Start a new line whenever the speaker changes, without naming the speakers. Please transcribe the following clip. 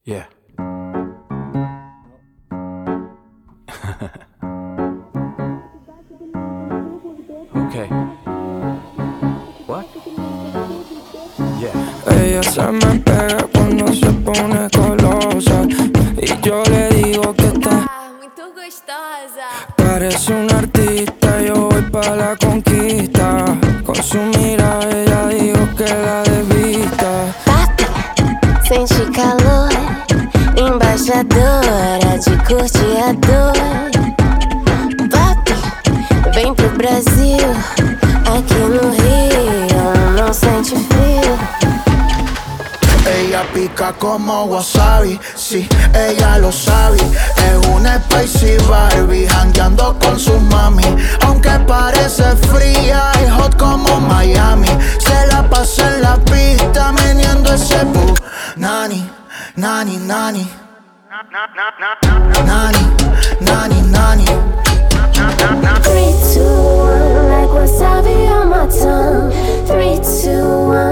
Yeah. Okay. What? Yeah.
Ella se me pega cuando se pone colosa y yo le digo que está
muito gostosa.
parece un artista, yo voy pa' la conquista. Con su mirada ella dijo que la desvista.
Papi, sente calor, embaixadora de curtiador. Papi, vem pro Brasil, aqui no Rio não sente frio.
Ella pica como wasabi, sí, ella lo sabe. Es una spicy Barbie, jangueando con su mami. Aunque parece fría y hot como Miami, se la pasa en la pista meneando ese nani, nani, nani. Nani, nani, nani.
3, 2, 1, like wasabi on my tongue. 3, 2, 1.